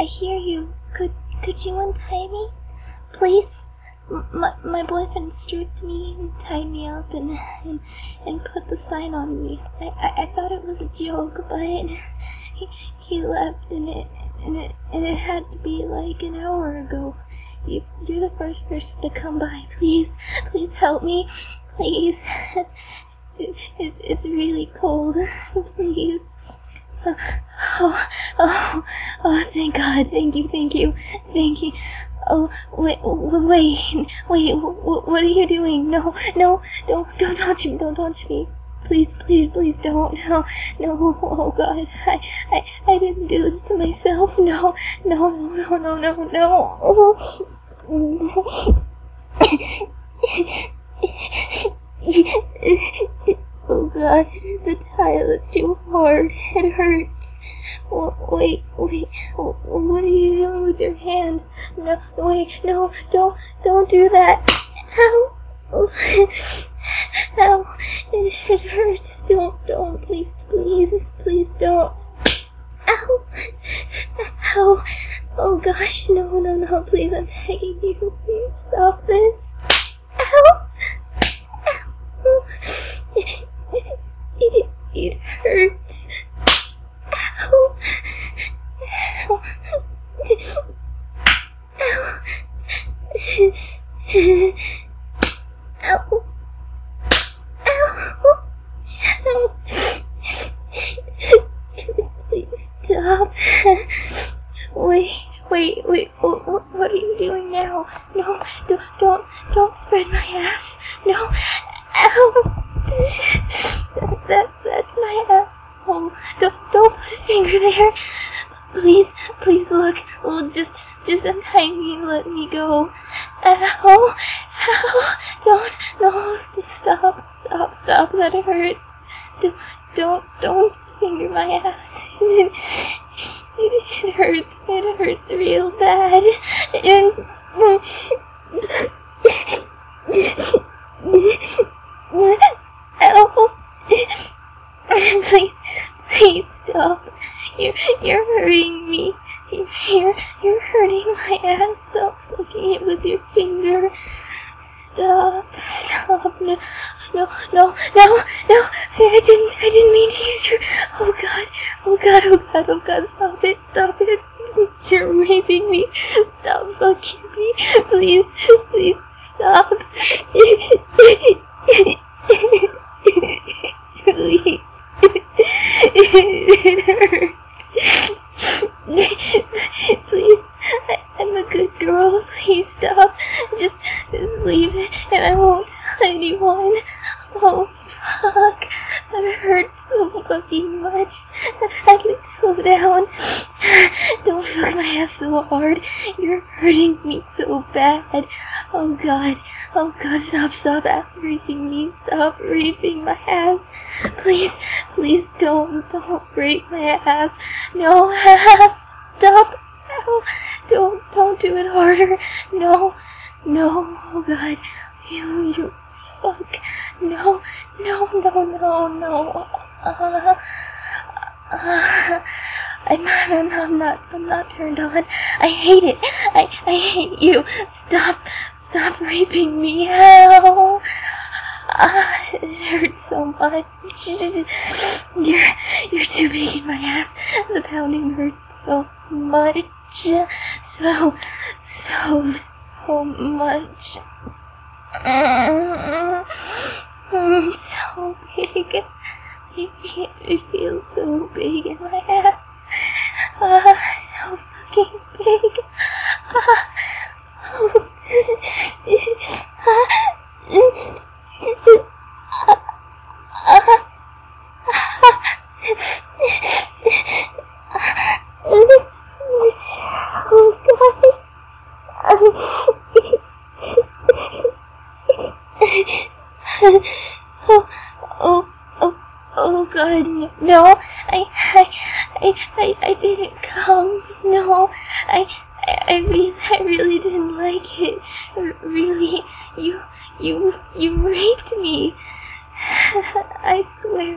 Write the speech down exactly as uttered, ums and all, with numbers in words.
hear you. Could could you untie me, please? M my my boyfriend stripped me and tied me up and and, and put the sign on me. I, I I thought it was a joke, but he he left and it and it and it had to be like an hour ago. You you're the first person to come by. Please, please help me, please. It's it's really cold. Please. Oh, oh, oh, thank God, thank you, thank you, thank you. Oh, wait, wait, wait, what are you doing? No, no, don't, don't touch me, don't touch me. Please, please, please don't, no, no, oh God, I, I, I didn't do this to myself, no, no, no, no, no, no, oh God, the tile is too hard, it hurts. Wait, wait, what are you doing with your hand? No, wait, no, don't, don't do that. Ow, ow, it, it hurts. Don't, don't, please, please, please don't. Ow, ow, oh gosh, no, no, no, please, I'm begging you, please stop this. Ow, ow, it, it, it hurts. Ow. Ow. Ow. Ow. Ow. Please stop. Wait, wait, wait, what, what are you doing now? No, don't, don't, don't spread my ass. No. Ow. That, that, that's my ass. Oh, don't, don't put a finger there. Please, please look, look, just, just untie me and let me go. Ow, ow, don't, no, stop, stop, stop, that hurts. Don't, don't, don't finger my ass. It, it, it hurts, it hurts real bad. It, ow. Please, please stop. You're, you're hurting me. You're, you're, you're hurting my ass. Stop flicking it with your finger. Stop, stop. No, no, no, no, no. I didn't, I didn't mean to use your, oh God, oh God, oh God, oh God, stop it, stop it. You're raping me. Stop fucking me. Please, please stop. Please. It hurts. Please, I, I'm a good girl. Please stop. Just, just leave it, and I won't tell anyone. Oh fuck, that hurts so fucking much. At least slow down. Don't fuck my ass so hard. You're hurting me so bad. Oh God, oh God, stop, stop ass raping me. Stop raping my ass. Please, please don't, don't rape my ass. No, stop. Ow. Don't, don't do it harder. No, no, oh God, you, you, fuck. No, no, no, no, no. Uh, uh, I'm, I'm, I'm not, I'm not turned on. I hate it. I, I hate you. Stop, stop raping me. Ow. Ah, it hurts so much. You're, you're too big in my ass. The pounding hurts so much. So, so, so much. Mm, so big. It, it feels so big in my ass. Ah, so fucking big. Ah, oh, ah, oh God. oh, oh, oh, oh God, no, I, I, I, I, I didn't come, no, I, I, I really, I really didn't like it, R- really, you, you, you raped me, I swear.